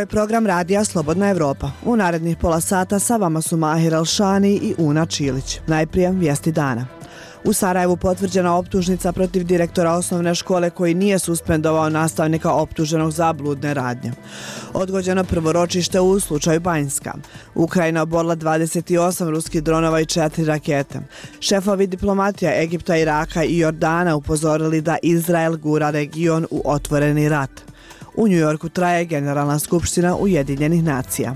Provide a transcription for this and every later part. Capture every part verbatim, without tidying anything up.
je program radija Slobodna Evropa. U narednih pola sata sa vama su Mahir Alšani i Una Čilić. Najprije vijesti dana. U Sarajevu potvrđena optužnica protiv direktora osnovne škole koji nije suspendovao nastavnika optuženog za bludne radnje. Odgođeno prvo ročište u slučaju Banjska. Ukrajina oborila dvadeset osam ruskih dronova i četiri rakete. Šefovi diplomatija Egipta, Iraka i Jordana upozorili da Izrael gura region u otvoreni rat. U Njujorku traje Generalna skupština Ujedinjenih nacija.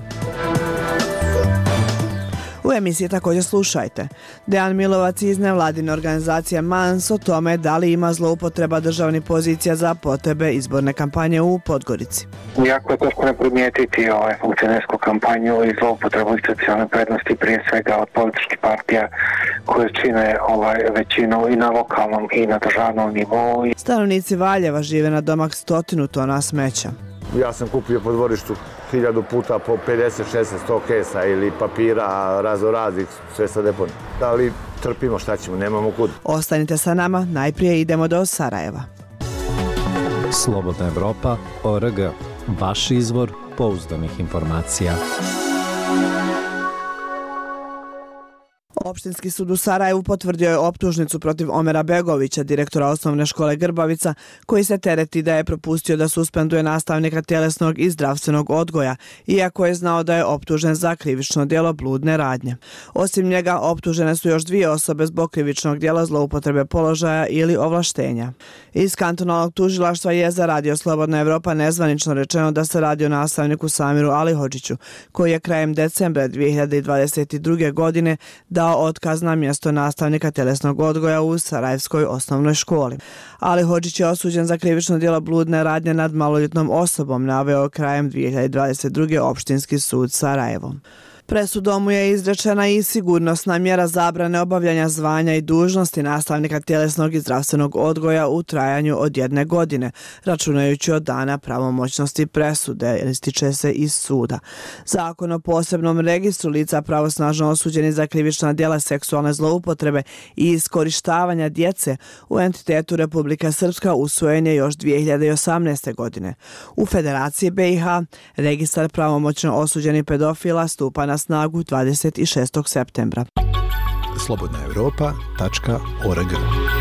U emisiji također slušajte. Dejan Milovac iz nevladine organizacije Mans o tome da li ima zloupotreba državnih pozicija za potrebe izborne kampanje u Podgorici. Jako je teško ne primijetiti ovaj funkcionersku kampanju i zloupotrebu institucionalne prednosti prije svega od političkih partija koje čine ovaj većinu i na lokalnom i na državnom nivou. Stanovnici Valjeva žive na domak stotinu tona smeća. Ja sam kupio po dvorištu hiljadu puta po pedeset, šezdeset, sto kesa ili papira raznoraznih, sve sa deponije. Da li trpimo, šta ćemo, nemamo kud. Ostanite sa nama, najprije idemo do Sarajeva. Slobodna Evropa, O R G, vaš izvor pouzdanih informacija. Opštinski sud u Sarajevu potvrdio je optužnicu protiv Omera Begovića, direktora osnovne škole Grbavica, koji se tereti da je propustio da suspenduje nastavnika tjelesnog i zdravstvenog odgoja, iako je znao da je optužen za krivično djelo bludne radnje. Osim njega, optužene su još dvije osobe zbog krivičnog djela zloupotrebe položaja ili ovlaštenja. Iz kantonalnog tužilaštva je za Radio Slobodna Evropa nezvanično rečeno da se radi o nastavniku Samiru Alihodžiću, koji je krajem decembra dvije hiljade dvadeset druge. godine dao otkaz na mjesto nastavnika tjelesnog odgoja u Sarajevskoj osnovnoj školi. Alihodžić je osuđen za krivično djelo bludne radnje nad maloljetnom osobom, naveo krajem dvije hiljade dvadeset druge. opštinski sud Sarajevo. Presudom mu je izrečena i sigurnosna mjera zabrane obavljanja zvanja i dužnosti nastavnika tjelesnog i zdravstvenog odgoja u trajanju od jedne godine, računajući od dana pravomoćnosti presude, ističe se iz suda. Zakon o posebnom registru lica pravosnažno osuđeni za krivična djela seksualne zloupotrebe i iskorištavanja djece u entitetu Republika Srpska usvojen je još dvije hiljade osamnaeste. godine. U Federaciji B i H registar pravomoćno osuđenih pedofila stupa na snagu dvadeset šestog septembra. slobodna evropa tačka org.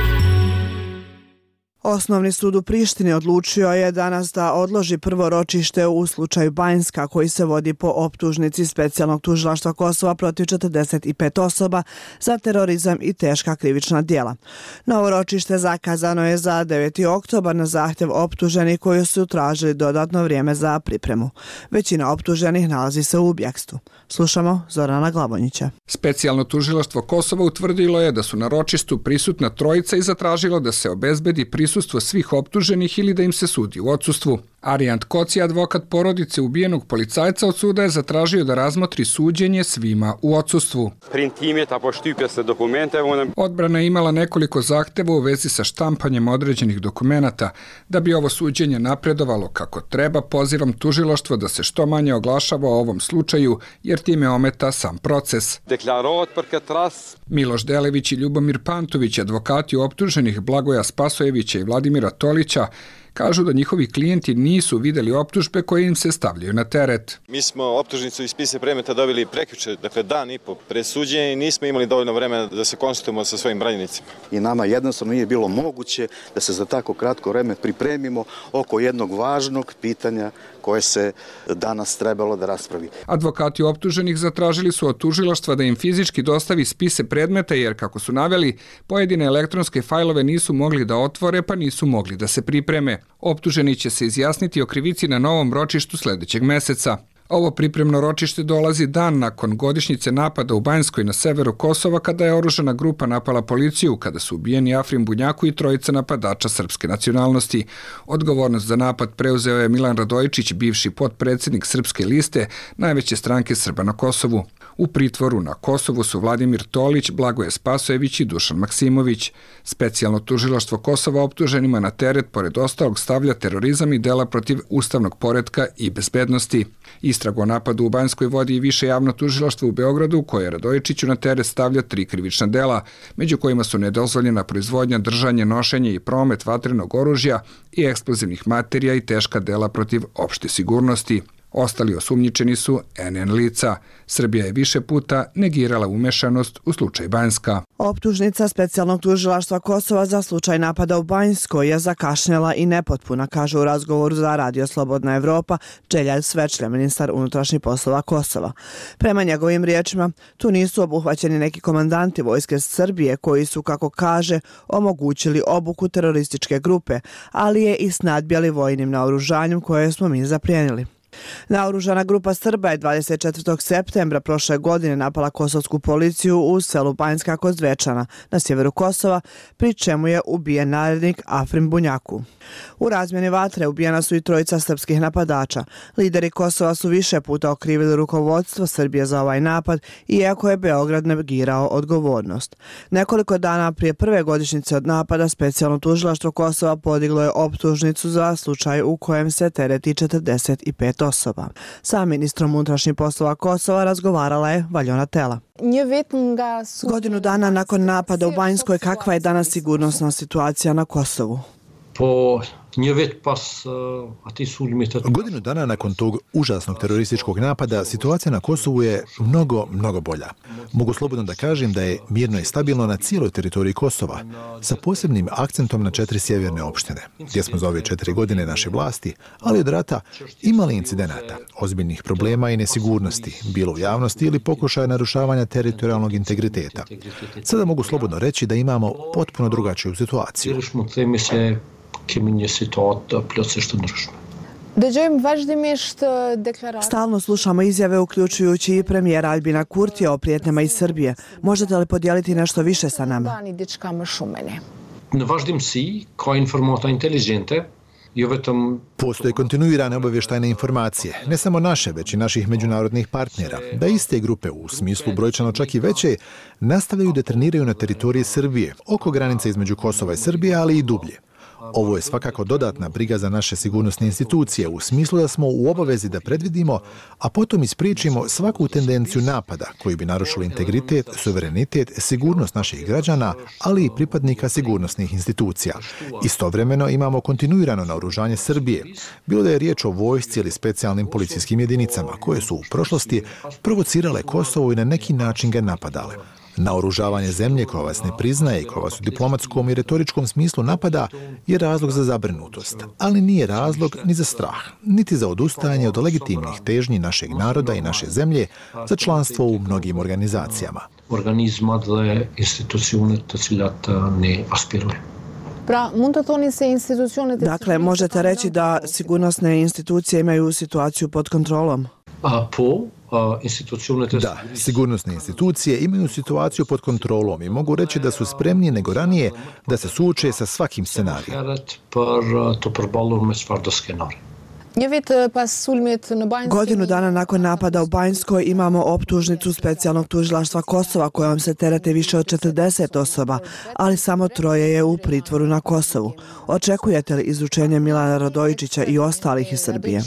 Osnovni sud u Prištini odlučio je danas da odloži prvo ročište u slučaju Banjska, koji se vodi po optužnici specijalnog tužilaštva Kosova protiv četrdeset pet osoba za terorizam i teška krivična djela. Novo ročište zakazano je za deveti oktobar na zahtjev optuženih koji su tražili dodatno vrijeme za pripremu. Većina optuženih nalazi se u bjekstvu. Slušamo Zorana Glavonjića. Specijalno tužilaštvo Kosova utvrdilo je da su na ročištu prisutna trojica i zatražilo da se obezbedi prisustvo svih optuženih ili da im se sudi u odsustvu. Arijant Koci, advokat porodice ubijenog policajca, od suda je zatražio da razmotri suđenje svima u odsustvu. Odbrana je imala nekoliko zahteva u vezi sa štampanjem određenih dokumenata. Da bi ovo suđenje napredovalo kako treba, pozivam tužilaštvo da se što manje oglašava o ovom slučaju, jer time ometa sam proces. Miloš Delević i Ljubomir Pantović, advokati optuženih Blagoja Spasojevića i Vladimira Tolića, kažu da njihovi klijenti nisu vidjeli optužbe koje im se stavljaju na teret. Mi smo optužnicu iz spisa predmeta dobili prekjuče, dakle dan i po pred suđenje, i nismo imali dovoljno vremena da se konsultujemo sa svojim branjenicima. I nama jednostavno nije bilo moguće da se za tako kratko vreme pripremimo oko jednog važnog pitanja koje se danas trebalo da raspravi. Advokati optuženih zatražili su od tužilaštva da im fizički dostavi spise predmeta, jer, kako su naveli, pojedine elektronske fajlove nisu mogli da otvore, pa nisu mogli da se pripreme. Optuženi će se izjasniti o krivici na novom ročištu sljedećeg meseca. Ovo pripremno ročište dolazi dan nakon godišnjice napada u Banjskoj na severu Kosova, kada je oružana grupa napala policiju, kada su ubijeni Afrim Bunjaku i trojica napadača srpske nacionalnosti. Odgovornost za napad preuzeo je Milan Radojičić, bivši potpredsjednik Srpske liste, najveće stranke Srba na Kosovu. U pritvoru na Kosovu su Vladimir Tolić, Blagoje Spasojević i Dušan Maksimović. Specijalno tužilaštvo Kosova optuženima na teret, pored ostalog, stavlja terorizam i dela protiv ustavnog poretka i bezbednosti. Istragu o napadu u Banjskoj vodi i više javno tužilaštvo u Beogradu, koje Radojičiću na teret stavlja tri krivična dela, među kojima su nedozvoljena proizvodnja, držanje, nošenje i promet vatrenog oružja i eksplozivnih materija i teška dela protiv opšte sigurnosti. Ostali osumnjičeni su N N lica. Srbija je više puta negirala umešanost u slučaj Banjska. Optužnica specijalnog tužilaštva Kosova za slučaj napada u Banjskoj je zakašnjela i nepotpuna, kaže u razgovoru za Radio Slobodna Evropa Đeljal Svečlja, ministar unutrašnjih poslova Kosova. Prema njegovim riječima, tu nisu obuhvaćeni neki komandanti vojske Srbije koji su, kako kaže, omogućili obuku terorističke grupe, ali je i snadbjali vojnim naoružanjem koje smo mi zaplijenili. Naoružana grupa Srba je dvadeset četvrtog septembra prošle godine napala kosovsku policiju u selu Banjska kod Zvečana na sjeveru Kosova, pri čemu je ubijen narednik Afrim Bunjaku. U razmjeni vatre ubijena su i trojica srpskih napadača. Lideri Kosova su više puta okrivili rukovodstvo Srbije za ovaj napad, iako je Beograd negirao odgovornost. Nekoliko dana prije prve godišnjice od napada, specijalno tužilaštvo Kosova podiglo je optužnicu za slučaj u kojem se tereti četrdeset pet osoba. Sa ministrom unutrašnjih poslova Kosova razgovarala je Valjona Tela. Godinu dana nakon napada u Banjskoj, kakva je danas sigurnosna situacija na Kosovu? Po Godinu dana nakon tog užasnog terorističkog napada situacija na Kosovu je mnogo, mnogo bolja. Mogu slobodno da kažem da je mirno i stabilno na cijeloj teritoriji Kosova, sa posebnim akcentom na četiri sjeverne opštine, gdje smo za ove četiri godine naše vlasti, ali od rata imali incidenata, ozbiljnih problema i nesigurnosti, bilo u javnosti ili pokušaja narušavanja teritorijalnog integriteta. Sada mogu slobodno reći da imamo potpuno drugačiju situaciju. Stalno slušamo izjave uključujući i premijera Albina Kurtija o prijetnjama iz Srbije. Možete li podijeliti nešto više sa nama? Postoje kontinuirane obavještajne informacije, ne samo naše, već i naših međunarodnih partnera, da iste grupe, u smislu brojčano čak i veće, nastavljaju da treniraju na teritoriji Srbije, oko granice između Kosova i Srbije, ali i dublje. Ovo je svakako dodatna briga za naše sigurnosne institucije u smislu da smo u obavezi da predvidimo, a potom ispriječimo svaku tendenciju napada koji bi narušili integritet, suverenitet, sigurnost naših građana, ali i pripadnika sigurnosnih institucija. Istovremeno imamo kontinuirano naoružanje Srbije, bilo da je riječ o vojsci ili specijalnim policijskim jedinicama koje su u prošlosti provocirale Kosovo i na neki način ga napadale. Naoružavanje zemlje koja vas ne priznaje i koja vas u diplomatskom i retoričkom smislu napada je razlog za zabrinutost, ali nije razlog ni za strah, niti za odustajanje od legitimnih težnji našeg naroda i naše zemlje za članstvo u mnogim organizacijama. Organizma dle institucijone të cilat ne aspiruje. Dakle, možete reći da sigurnosne institucije imaju situaciju pod kontrolom? A po Da, sigurnosne institucije imaju situaciju pod kontrolom i mogu reći da su spremnije nego ranije da se suoče sa svakim scenarijem. Godinu dana nakon napada u Banjskoj imamo optužnicu specijalnog tužilaštva Kosova kojom se terete više od četrdeset osoba, ali samo troje je u pritvoru na Kosovu. Očekujete li izručenje Milana Radojičića i ostalih iz Srbije?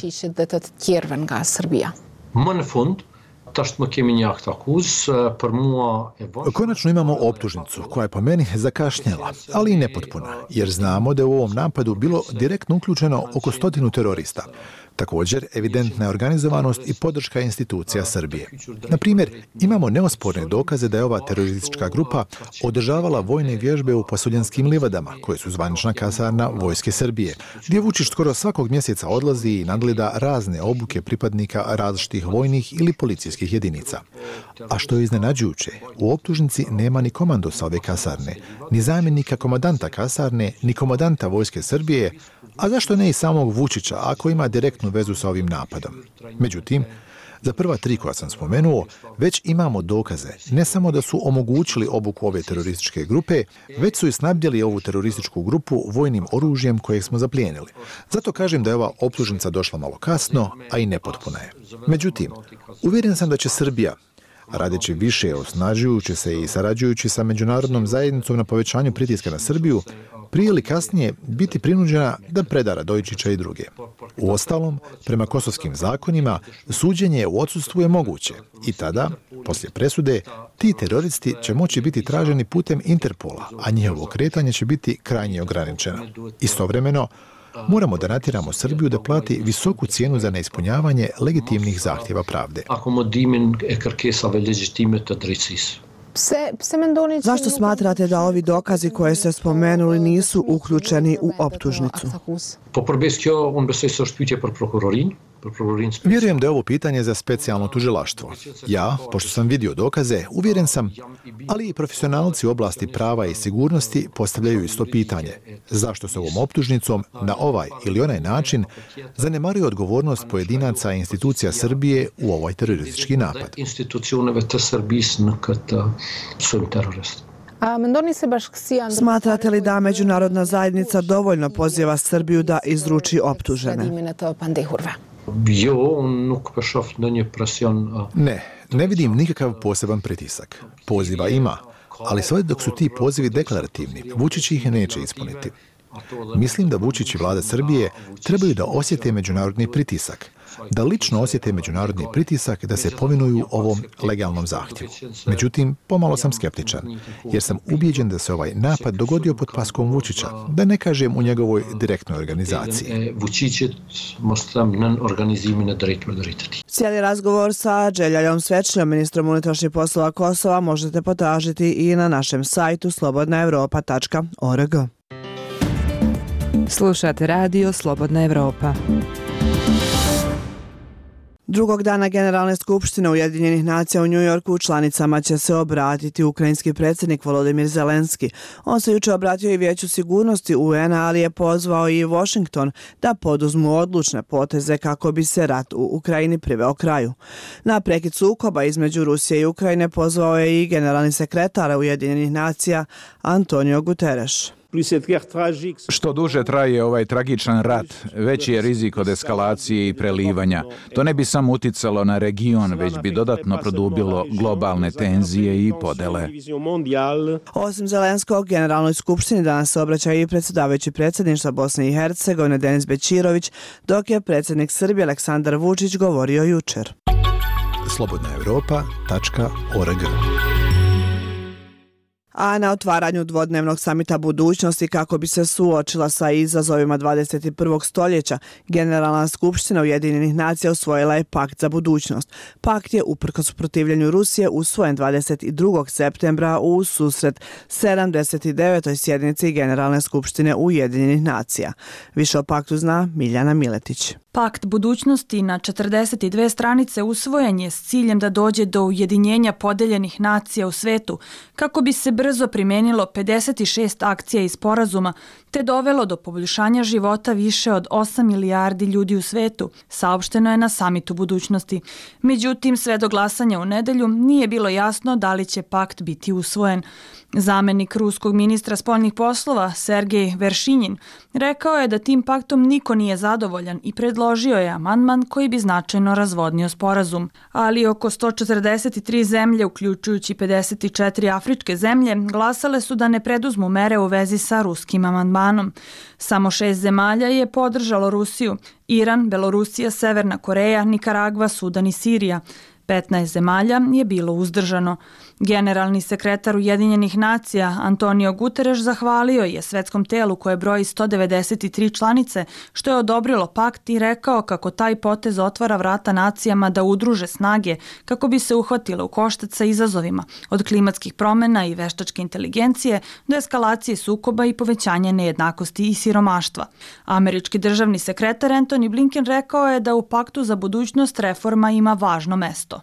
Konačno imamo optužnicu koja je po meni zakašnjela, ali i nepotpuna, jer znamo da je u ovom napadu bilo direktno uključeno oko stotinu terorista. Također, evidentna je organizovanost i podrška institucija Srbije. Na primjer, imamo neosporne dokaze da je ova teroristička grupa održavala vojne vježbe u Pasuljanskim livadama, koje su zvanična kasarna vojske Srbije, gdje Vučić skoro svakog mjeseca odlazi i nadgleda razne obuke pripadnika različitih vojnih ili policijskih jedinica. A što je iznenađujuće, u optužnici nema ni komandosa ove kasarne, ni zamjenika komadanta kasarne, ni komadanta vojske Srbije, a zašto ne i samog Vučića ako ima direktnu vezu sa ovim napadom. Međutim, za prva tri koja sam spomenuo, već imamo dokaze ne samo da su omogućili obuku ove terorističke grupe, već su i snabdjeli ovu terorističku grupu vojnim oružjem kojeg smo zaplijenili. Zato kažem da je ova optužnica došla malo kasno, a i nepotpuna je. Međutim, uvjeren sam da će Srbija, radeći više, osnažujući se i sarađujući sa međunarodnom zajednicom na povećanju pritiska na Srbiju, prije ili kasnije biti prinuđena da preda Radojičića i druge. Uostalom, prema kosovskim zakonima, suđenje u odsustvu je moguće i tada, poslije presude, ti teroristi će moći biti traženi putem Interpola, a njihovo kretanje će biti krajnje ograničeno. Istovremeno, Moramo da natjeramo Srbiju da plati visoku cijenu za neispunjavanje legitimnih zahtjeva pravde. Zašto smatrate da ovi dokazi koje ste spomenuli nisu uključeni u optužnicu? Vjerujem da je ovo pitanje za specijalno tužilaštvo. Ja, pošto sam vidio dokaze, uvjeren sam, ali i profesionalci u oblasti prava i sigurnosti postavljaju isto pitanje. Zašto se ovom optužnicom na ovaj ili onaj način zanemaruju odgovornost pojedinaca i institucija Srbije u ovaj teroristički napad? Smatrate li da međunarodna zajednica dovoljno poziva Srbiju da izruči optužene? Ne, ne vidim nikakav poseban pritisak. Poziva ima, ali sve dok su ti pozivi deklarativni, Vučić ih neće ispuniti. Mislim da Vučić i vlada Srbije trebaju da osjete međunarodni pritisak, da lično osjete međunarodni pritisak da se povinuju ovom legalnom zahtjevu. Međutim, pomalo sam skeptičan, jer sam ubijeđen da se ovaj napad dogodio pod paskom Vučića, da ne kažem u njegovoj direktnoj organizaciji. Cijeli razgovor sa Đeljaljom Svečljom, ministrom unutrašnjih poslova Kosova, možete potražiti i na našem sajtu slobodna europa tačka org. Slušate radio Slobodna Evropa. Drugog dana Generalne skupštine Ujedinjenih nacija u Njujorku članicama će se obratiti ukrajinski predsjednik Volodimir Zelenski. On se juče obratio i Vijeću sigurnosti U N A, ali je pozvao i Washington da poduzmu odlučne poteze kako bi se rat u Ukrajini priveo kraju. Na prekid sukoba između Rusije i Ukrajine pozvao je i generalni sekretar Ujedinjenih nacija Antonio Guterres. Što duže traje ovaj tragičan rat, veći je rizik od eskalacije i prelivanja. To ne bi samo uticalo na region, već bi dodatno produbilo globalne tenzije i podele. Osim Zelenskog, Generalnoj skupštini danas se obraća i predsjedavajući predsjedništva Bosne i Hercegovine Denis Bećirović, dok je predsjednik Srbije Aleksandar Vučić govorio jučer. slobodna europa tačka org. A na otvaranju dvodnevnog samita budućnosti kako bi se suočila sa izazovima dvadeset prvog stoljeća, Generalna skupština Ujedinjenih nacija usvojila je Pakt za budućnost. Pakt je, uprkos protivljenju Rusije, usvojen dvadeset drugog septembra u susret sedamdeset devetoj sjednici Generalne skupštine Ujedinjenih nacija. Više o paktu zna Miljana Miletić. Pakt budućnosti na četrdeset dve stranice usvojen je s ciljem da dođe do ujedinjenja podeljenih nacija u svetu, kako bi se brzo primenilo pedeset šest akcija i sporazuma, te dovelo do poboljšanja života više od osam milijardi ljudi u svetu, saopšteno je na samitu budućnosti. Međutim, sve do glasanja u nedelju nije bilo jasno da li će pakt biti usvojen. Zamenik ruskog ministra spoljnih poslova Sergej Veršinjin rekao je da tim paktom niko nije zadovoljan i predložio je amandman koji bi značajno razvodnio sporazum. Ali oko sto četrdeset tri zemlje, uključujući pedeset četiri afričke zemlje, glasale su da ne preduzmu mere u vezi sa ruskim amandmanom. Samo šest zemalja je podržalo Rusiju: Iran, Belorusija, Severna Koreja, Nikaragva, Sudan i Sirija. petnaest zemalja je bilo uzdržano. Generalni sekretar Ujedinjenih nacija Antonio Guterres zahvalio je svetskom telu koje broji sto devedeset tri članice što je odobrilo pakt i rekao kako taj potez otvara vrata nacijama da udruže snage kako bi se uhvatile u koštac sa izazovima, od klimatskih promjena i veštačke inteligencije do eskalacije sukoba i povećanja nejednakosti i siromaštva. Američki državni sekretar Antony Blinken rekao je da u paktu za budućnost reforma ima važno mesto.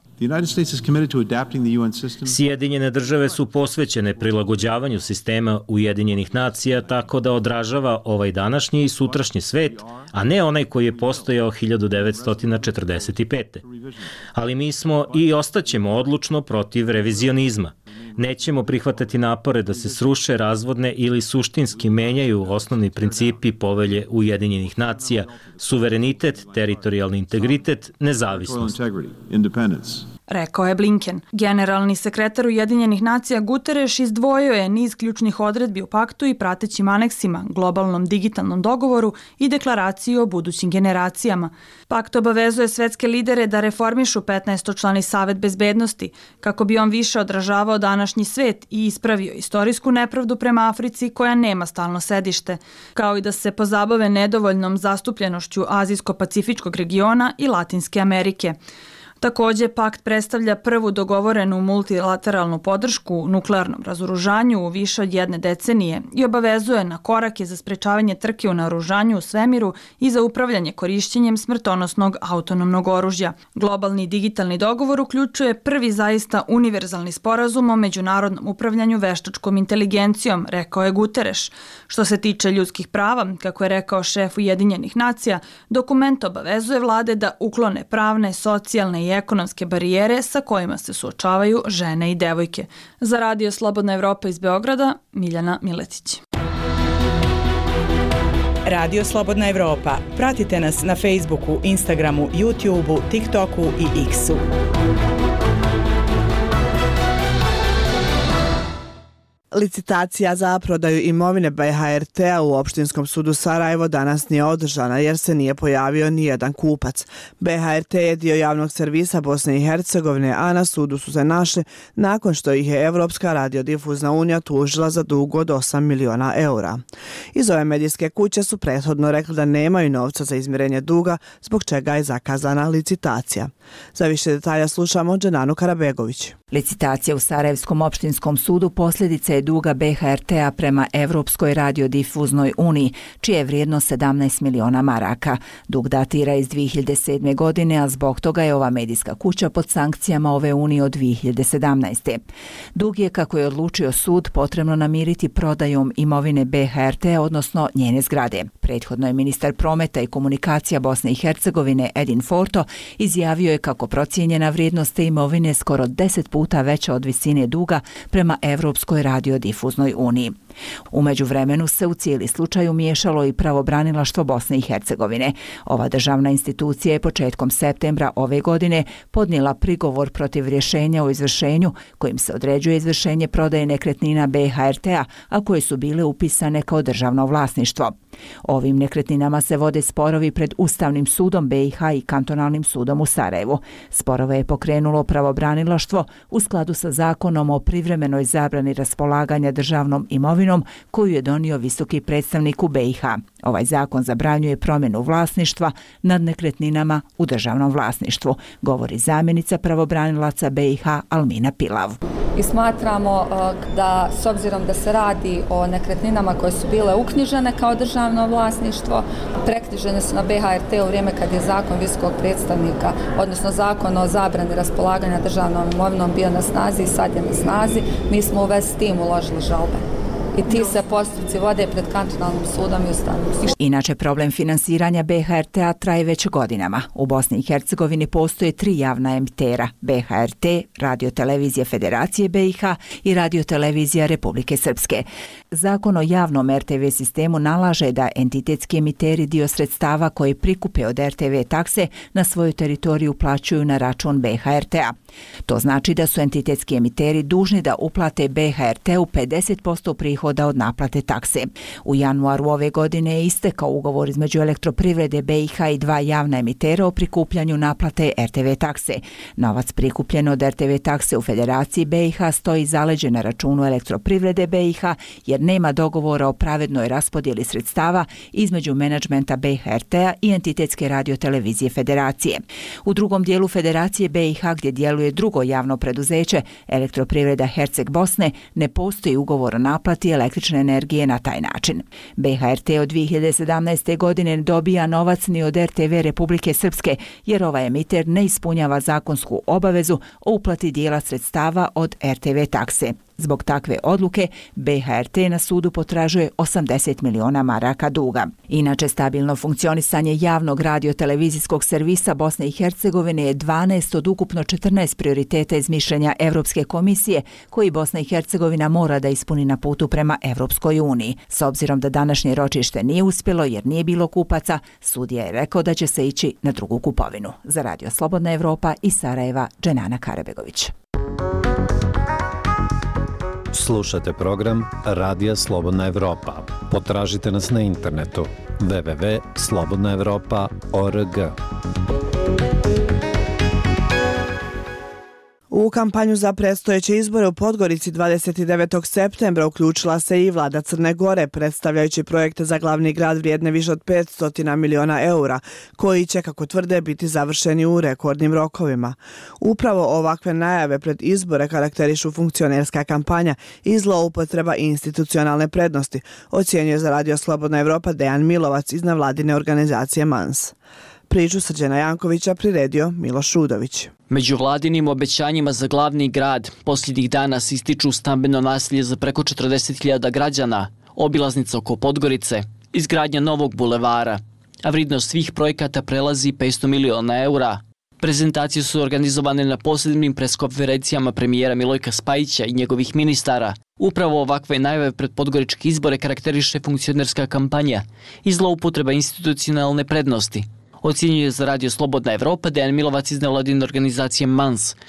Sjedinjene države su posvećene prilagođavanju sistema Ujedinjenih nacija tako da odražava ovaj današnji i sutrašnji svet, a ne onaj koji je postojao hiljadu devetsto četrdeset pete. Ali mi smo i ostaćemo odlučno protiv revizionizma. Nećemo prihvatati napore da se sruše, razvodne ili suštinski menjaju osnovni principi povelje Ujedinjenih nacija, suverenitet, teritorijalni integritet, nezavisnost. rekao je Blinken. Generalni sekretar Ujedinjenih nacija Guterres izdvojio je niz ključnih odredbi u paktu i pratećim aneksima, globalnom digitalnom dogovoru i deklaraciji o budućim generacijama. Pakt obavezuje svetske lidere da reformišu petnaestočlani Savet bezbednosti kako bi on više odražavao današnji svet i ispravio istorijsku nepravdu prema Africi koja nema stalno sedište, kao i da se pozabave nedovoljnom zastupljenošću Azijsko-pacifičkog regiona i Latinske Amerike. Također, pakt predstavlja prvu dogovorenu multilateralnu podršku nuklearnom razoružanju u više od jedne decenije i obavezuje na korake za sprečavanje trke u naoružanju u svemiru i za upravljanje korišćenjem smrtonosnog autonomnog oružja. Globalni digitalni dogovor uključuje prvi zaista univerzalni sporazum o međunarodnom upravljanju veštačkom inteligencijom, rekao je Guterres. Što se tiče ljudskih prava, kako je rekao šef Ujedinjenih nacija, dokument obavezuje vlade da uklone pravne, socijalne i ekonomske barijere sa kojima se suočavaju žene i devojke. Za Radio Slobodna Evropa iz Beograda, Miljana Miletić. Radio Slobodna Evropa. Pratite nas na Facebooku, Instagramu, YouTubeu, TikToku i X-u. Licitacija za prodaju imovine B H R T-a u Opštinskom sudu Sarajevo danas nije održana jer se nije pojavio nijedan kupac. B H R T je dio javnog servisa Bosne i Hercegovine, a na sudu su se našli nakon što ih je Evropska radiodifuzna unija tužila za dug od osam miliona eura. Iz ove medijske kuće su prethodno rekli da nemaju novca za izmirenje duga, zbog čega je zakazana licitacija. Za više detalja slušamo Dženanu Karabegović. Licitacija u Sarajevskom opštinskom sudu posljedica je duga B H R T-a prema Evropskoj radiodifuznoj uniji, čija je vrijednost sedamnaest miliona maraka. Dug datira iz dvije hiljade sedme. godine, a zbog toga je ova medijska kuća pod sankcijama ove unije od dvije hiljade sedamnaeste. Dug je, kako je odlučio sud, potrebno namiriti prodajom imovine B H R T, odnosno njene zgrade. Prethodno je ministar prometa i komunikacija Bosne i Hercegovine Edin Forto izjavio je kako procijenjena vrijednost te imovine skoro deset puta veća od visine duga prema Evropskoj radiodifuznoj uniji. U međuvremenu se u cijeli slučaj umiješalo i pravobranilaštvo Bosne i Hercegovine. Ova državna institucija je početkom septembra ove godine podnijela prigovor protiv rješenja o izvršenju kojim se određuje izvršenje prodaje nekretnina B H R T-a, a koje su bile upisane kao državno vlasništvo. Ovim nekretninama se vode sporovi pred Ustavnim sudom B i H i Kantonalnim sudom u Sarajevu. Sporove je pokrenulo pravobranilaštvo u skladu sa zakonom o privremenoj zabrani raspolaganja državnom imovinom koju je donio visoki predstavnik u B i H. Ovaj zakon zabranjuje promjenu vlasništva nad nekretninama u državnom vlasništvu, govori zamjenica pravobranilaca B i H Almina Pilav. I smatramo da, s obzirom da se radi o nekretninama koje su bile uknjižene kao državno vlasništvo, preknjižene su na B H R T u vrijeme kad je zakon visokog predstavnika, odnosno zakon o zabrani raspolaganja državnom imovinom bio na snazi i sad je na snazi, mi smo u vezi s tim uložili žalbe. I ti se postupci vode pred Kantonalnim sudom i Ustavnim sudom. Inače, problem finansiranja B H R T-a traje već godinama. U Bosni i Hercegovini postoje tri javna emitera: B H R T, Radio-televizija Federacije B i H i Radio-televizija Republike Srpske. Zakon o javnom R T V sistemu nalaže da entitetski emiteri dio sredstava koje prikupe od R T V takse na svoju teritoriju plaćaju na račun B H R T-a. To znači da su entitetski emiteri dužni da uplate B H R T-u pedeset posto prihoda od naplate takse. U januaru ove godine je istekao ugovor između Elektroprivrede B i H i dva javna emitera o prikupljanju naplate R T V takse. Novac prikupljen od R T V takse u Federaciji B i H stoji zaleđen na računu Elektroprivrede B i H jer nema dogovora o pravednoj raspodjeli sredstava između menadžmenta B H R T-a i entitetske radiotelevizije Federacije. U drugom dijelu Federacije B i H, gdje djeluje drugo javno preduzeće, Elektroprivreda Herceg Bosne, ne postoji ugovor o naplati električne energije na taj način. B H R T od dvije hiljade sedamnaeste. godine dobija novac ni od R T V Republike Srpske, jer ovaj emiter ne ispunjava zakonsku obavezu o uplati dijela sredstava od R T V takse. Zbog takve odluke B H R T na sudu potražuje osamdeset miliona maraka duga. Inače, stabilno funkcionisanje javnog radio-televizijskog servisa Bosne i Hercegovine je dvanaest od ukupno četrnaest prioriteta iz mišljenja Evropske komisije koji Bosna i Hercegovina mora da ispuni na putu prema Evropskoj uniji. S obzirom da današnje ročište nije uspjelo jer nije bilo kupaca, sudija je rekao da će se ići na drugu kupovinu. Za Radio Slobodna Evropa iz Sarajeva, Dženana Karabegović. Slušate program Radija Slobodna Evropa. Potražite nas na internetu w w w tačka slobodna evropa tačka org. U kampanju za predstojeće izbore u Podgorici dvadeset devetog septembra uključila se i vlada Crne Gore, predstavljajući projekte za glavni grad vrijedne više od petsto miliona eura, koji će, kako tvrde, biti završeni u rekordnim rokovima. Upravo ovakve najave pred izbore karakterišu funkcionerska kampanja i zloupotreba institucionalne prednosti, ocjenjuje za Radio Slobodna Evropa Dejan Milovac iz nevladine organizacije M A N S. Priču Srđana Jankovića priredio Miloš Rudović. Među vladinim obećanjima za glavni grad posljednjih dana se ističu stambeno naselje za preko četrdeset hiljada građana, obilaznica oko Podgorice, izgradnja novog bulevara, a vrednost svih projekata prelazi petsto miliona eura. Prezentacije su organizovane na posebnim preskonferencijama premijera Milojka Spajića i njegovih ministara. Upravo ovakve najave pred podgoričke izbore karakteriše funkcionerska kampanja i zloupotreba institucionalne prednosti, ocjenjuje za Radio Slobodna Evropa Dejan Milovac iz nevladine organizacije M A N S.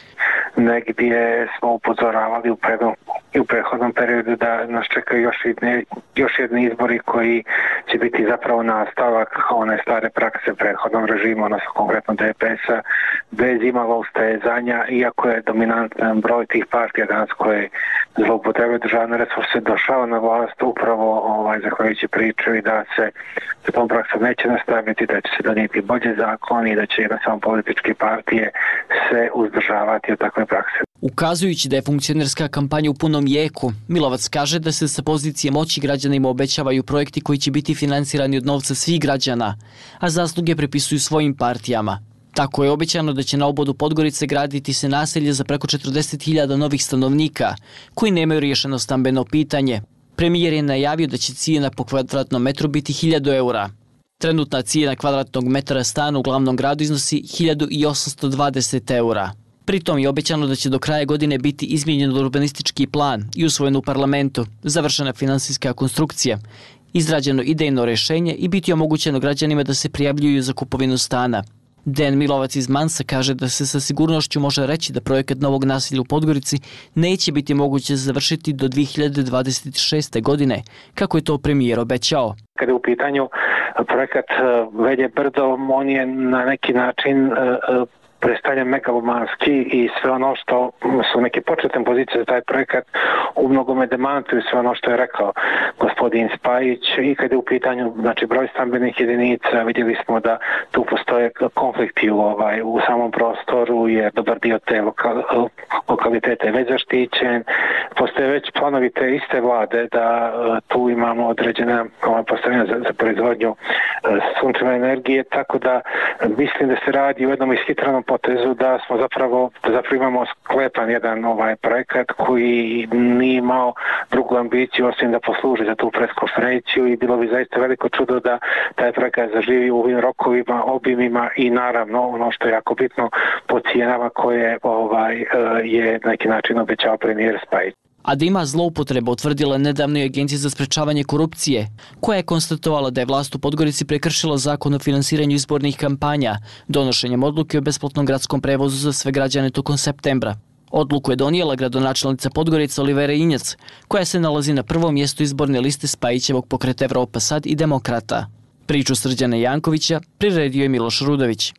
Negdje smo upozoravali u, predom, u prethodnom periodu da nas čekaju još jedni, još jedni izbori koji će biti zapravo nastavak one stare prakse prethodnom režimu, odnosno konkretno D P S-a, bez imalo ustezanja, iako je dominantan broj tih partija danas koje zloupotrebljavaju državne resurse došao na vlast upravo ovaj, zahvaljujući priču i da se sa tom praksom neće nastaviti, da će se donijeti bolje zakoni i da će jednostavno političke partije se uzdržavati od takve prakse. Ukazujući da je funkcionerska kampanja u punom jeku, Milovac kaže da se sa pozicije moći građanima obećavaju projekti koji će biti finansirani od novca svih građana, a zasluge pripisuju svojim partijama. Tako je obećano da će na obodu Podgorice graditi se naselje za preko četrdeset hiljada novih stanovnika koji nemaju riješeno stambeno pitanje. Premijer je najavio da će cijena po kvadratnom metru biti hiljadu eura. Trenutna cijena kvadratnog metra stana u glavnom gradu iznosi hiljadu osamsto dvadeset eura. Pritom je obećano da će do kraja godine biti izmijenjen urbanistički plan i usvojen u parlamentu, završena finansijska konstrukcija, izrađeno idejno rješenje i biti omogućeno građanima da se prijavljuju za kupovinu stana. Dejan Milovac iz M A N S-a kaže da se sa sigurnošću može reći da projekat novog naselja u Podgorici neće biti moguće završiti do dvije hiljade dvadeset šeste. godine, kako je to premijer obećao. Kada je u pitanju projekat Velje brdo, on je na neki način predstavlja megalomanski i sve ono što su neke početne pozicije za taj projekat u mnogome demantuju sve ono što je rekao gospodin Spajić i kada je u pitanju znači, broj stambenih jedinica, vidjeli smo da tu postoje konflikti u, ovaj, u samom prostoru jer dobar dio te lokal, lokalitete je već zaštićen. Postoje već planovi te iste vlade da tu imamo određene ovaj, postavljene za, za proizvodnju sunčeve energije, tako da mislim da se radi o jednom ishitranom potezu da smo zapravo, da zapravo imamo sklepan jedan ovaj projekat koji nije imao drugu ambiciju osim da posluži za tu preskonferenciju i bilo bi zaista veliko čudo da taj projekat zaživi u ovim rokovima, obimima i naravno ono što je jako bitno po cijenama koje ovaj, je na neki način obećao premijer Spajić. A da ima zloupotreba utvrdila nedavno i Agencija za sprečavanje korupcije, koja je konstatovala da je vlast u Podgorici prekršila zakon o finansiranju izbornih kampanja, donošenjem odluke o besplatnom gradskom prevozu za sve građane tokom septembra. Odluku je donijela gradonačelnica Podgorice Olivera Injac, koja se nalazi na prvom mjestu izborne liste Spajićevog pokreta Evropa sad i Demokrata. Priču Srđana Jankovića priredio je Miloš Rudović.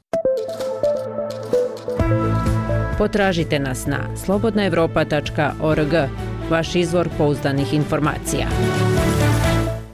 Potražite nas na slobodna evropa tačka org, vaš izvor pouzdanih informacija.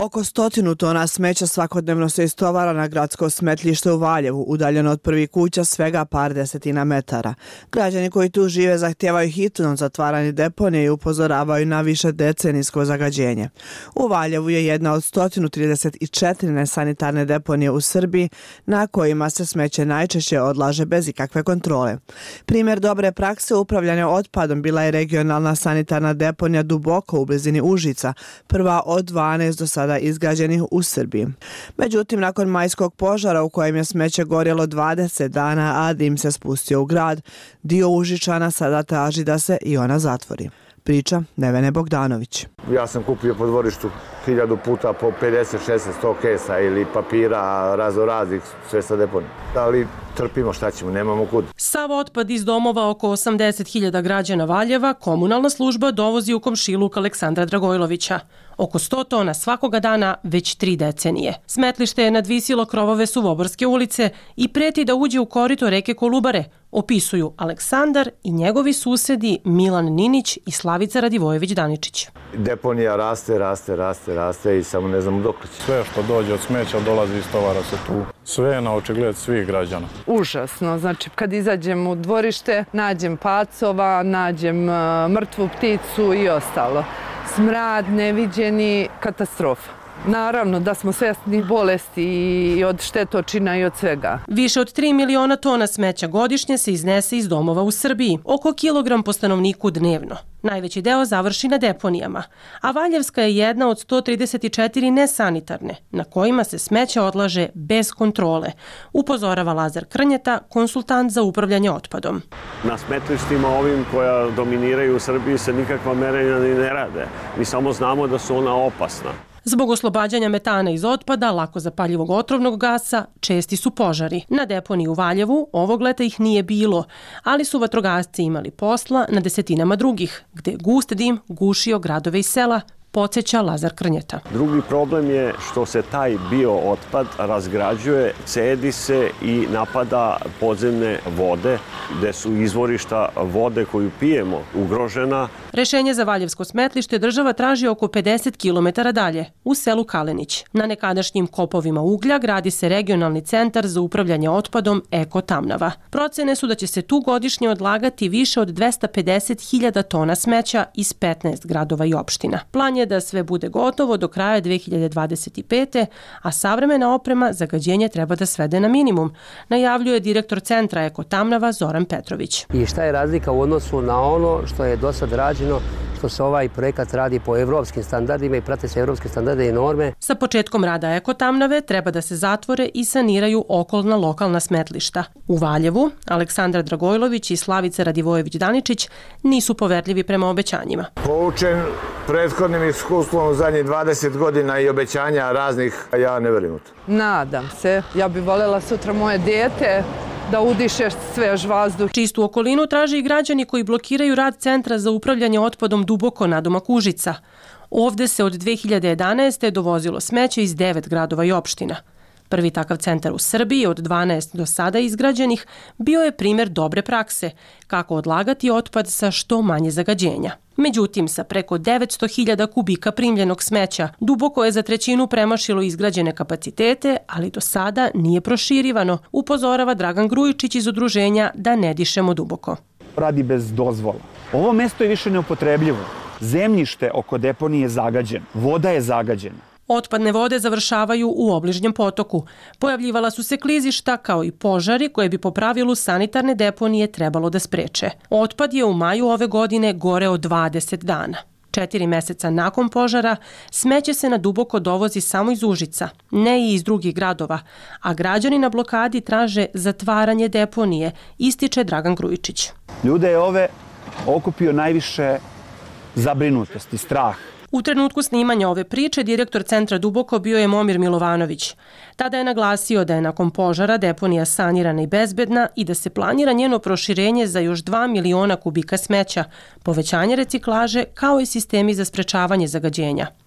Oko stotinu tona smeća svakodnevno se istovara na gradsko smetlište u Valjevu, udaljeno od prvih kuća svega par desetina metara. Građani koji tu žive zahtijevaju hitno zatvaranje deponije i upozoravaju na više decenijsko zagađenje. U Valjevu je jedna od sto trideset četiri nesanitarne deponije u Srbiji na kojima se smeće najčešće odlaže bez ikakve kontrole. Primjer dobre prakse upravljanja otpadom bila je regionalna sanitarna deponija Duboko u blizini Užica, prva od dvanaest do sada izgrađenih u Srbiji. Međutim, nakon majskog požara u kojem je smeće gorjelo dvadeset dana, a dim se spustio u grad, dio Užičana sada traži da se i ona zatvori. Priča Nevene Bogdanović. Ja sam kupio po dvorištu hiljadu puta po pedeset, šezdeset, sto kesa ili papira raznoraznih, sve sa deponije. Ali trpimo, šta ćemo, nemamo kud. Sav otpad iz domova oko osamdeset hiljada građana Valjeva komunalna služba dovozi u komšiluk Aleksandra Dragojlovića. Oko sto tona svakoga dana već tri decenije. Smetlište je nadvisilo krovove Suvoborske ulice i preti da uđe u korito reke Kolubare, opisuju Aleksandar i njegovi susedi Milan Ninić i Slavica Radivojević-Daničić. Deponija raste, raste, raste, raste i samo ne znamo dok će. Sve što dođe od smeća dolazi i stovara se tu. Sve je na očigled svih građana. Užasno, znači kad izađem u dvorište, nađem pacova, nađem mrtvu pticu i ostalo. Smrad, neviđeni, katastrofa. Naravno da smo svjesni bolesti i od štetočina i od svega. Više od tri miliona tona smeća godišnje se iznese iz domova u Srbiji, oko kilogram po stanovniku dnevno. Najveći deo završi na deponijama, a Valjevska je jedna od sto trideset četiri nesanitarne, na kojima se smeće odlaže bez kontrole, upozorava Lazar Krnjeta, konsultant za upravljanje otpadom. Na smetlištima ovim koja dominiraju u Srbiji se nikakva merenja ni ne rade. Mi samo znamo da su ona opasna. Zbog oslobađanja metana iz otpada, lako zapaljivog otrovnog gasa, česti su požari. Na deponiji u Valjevu ovog leta ih nije bilo, ali su vatrogasci imali posla na desetinama drugih, gde je gust dim gušio gradove i sela, podsjeća Lazar Krnjeta. Drugi problem je što se taj biootpad razgrađuje, cedi se i napada podzemne vode, gde su izvorišta vode koju pijemo ugrožena. Rešenje za Valjevsko smetlište država traži oko pedeset kilometara dalje, u selu Kalenić. Na nekadašnjim kopovima uglja gradi se regionalni centar za upravljanje otpadom Eko Tamnava. Procene su da će se tu godišnje odlagati više od dvesta pedeset hiljada tona smeća iz petnaest gradova i opština. Plan je da sve bude gotovo do kraja dve hiljade dvadeset pete. a savremena oprema zagađenje treba da svede na minimum, najavljuje direktor centra Eko Tamnava Zoran Petrović. I šta je razlika u odnosu na ono što je do sad rađeno, što se ovaj projekat radi po evropskim standardima i prate se evropske standarde i norme. Sa početkom rada Eko Tamnave treba da se zatvore i saniraju okolna lokalna smetlišta. U Valjevu Aleksandar Dragojlović i Slavica Radivojević-Daničić nisu poverljivi prema obećanjima. Poučen prethodnim iskustvom u zadnjih dvadeset godina i obećanja raznih, ja ne verujem u to. Nadam se. Ja bih voljela sutra moje dijete da udiše svež vazduh. Čistu okolinu traže i građani koji blokiraju rad Centra za upravljanje otpadom Duboko nadomak Užica. Ovde se od dve hiljade jedanaeste. dovozilo smeće iz devet gradova i opština. Prvi takav centar u Srbiji od dvanaest do sada izgrađenih bio je primjer dobre prakse, kako odlagati otpad sa što manje zagađenja. Međutim, sa preko devetsto hiljada kubika primljenog smeća, Duboko je za trećinu premašilo izgrađene kapacitete, ali do sada nije proširivano, upozorava Dragan Grujičić iz udruženja Da ne dišemo duboko. Radi bez dozvola. Ovo mesto je više neupotrebljivo. Zemljište oko deponije je zagađeno, voda je zagađena. Otpadne vode završavaju u obližnjem potoku. Pojavljivala su se klizišta kao i požari koje bi po pravilu sanitarne deponije trebalo da spreče. Otpad je u maju ove godine goreo dvadeset dana. Četiri meseca nakon požara smeće se na Duboko dovozi samo iz Užica, ne i iz drugih gradova, a građani na blokadi traže zatvaranje deponije, ističe Dragan Grujičić. Ljude je ove okupio najviše zabrinutost i strah. U trenutku snimanja ove priče direktor centra Duboko bio je Momir Milovanović. Tada je naglasio da je nakon požara deponija sanirana i bezbedna i da se planira njeno proširenje za još dva miliona kubika smeća, povećanje reciklaže kao i sistemi za sprečavanje zagađenja.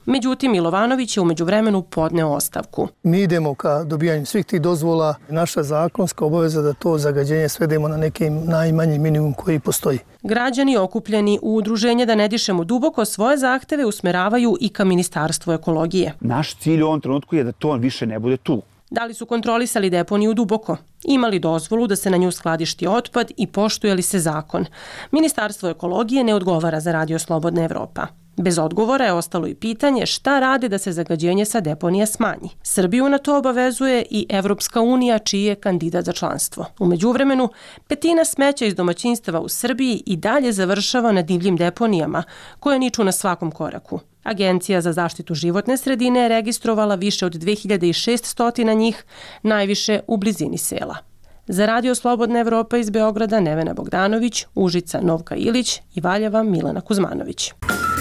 Međutim, Milovanović je umeđu vremenu podneo ostavku. Mi idemo ka dobijanju svih tih dozvola. Naša zakonska obaveza da to zagađenje svedemo na neki najmanji minimum koji postoji. Građani okupljeni u udruženje Da ne dišemo duboko svoje zahteve usmeravaju i ka Ministarstvu ekologije. Naš cilj u ovom trenutku je da to više ne bude tu. Da li su kontrolisali deponiju Duboko? Imali dozvolu da se na nju skladišti otpad i poštuje li se zakon? Ministarstvo ekologije ne odgovara za Radio Slobodna Evropa. Bez odgovora je ostalo i pitanje šta rade da se zagađenje sa deponija smanji. Srbiju na to obavezuje i Evropska unija, čiji je kandidat za članstvo. U međuvremenu, petina smeća iz domaćinstava u Srbiji i dalje završava na divljim deponijama, koje niču na svakom koraku. Agencija za zaštitu životne sredine je registrovala više od dve hiljade šessto njih, najviše u blizini sela. Za Radio Slobodna Evropa iz Beograda Nevena Bogdanović, Užica Novka Ilić i Valjeva Milana Kuzmanović.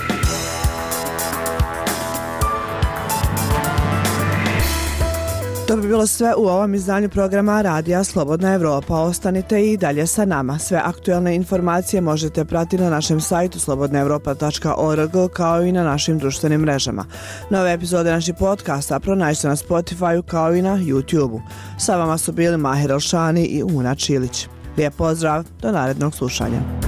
To bi bilo sve u ovom izdanju programa Radija Slobodna Evropa. Ostanite i dalje sa nama. Sve aktuelne informacije možete pratiti na našem sajtu slobodna evropa tačka org kao i na našim društvenim mrežama. Nove epizode naših podcasta pronađite na Spotify kao i na YouTube-u. Sa vama su bili Mahir Elšani i Una Čilić. Lijep pozdrav, do narednog slušanja.